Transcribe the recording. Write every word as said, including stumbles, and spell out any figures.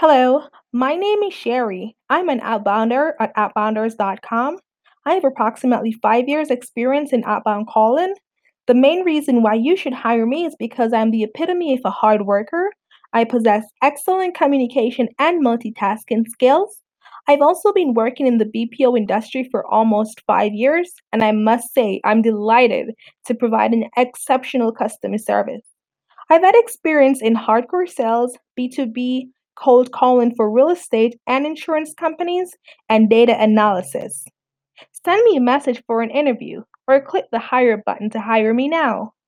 Hello, my name is Sherry. I'm an outbounder at outbounders dot com. I have approximately five years experience in outbound calling. The main reason why you should hire me is because I'm the epitome of a hard worker. I possess excellent communication and multitasking skills. I've also been working in the B P O industry for almost five years, and I must say I'm delighted to provide an exceptional customer service. I've had experience in hardcore sales, B two B, cold calling for real estate and insurance companies, and data analysis. Send me a message for an interview or click the hire button to hire me now.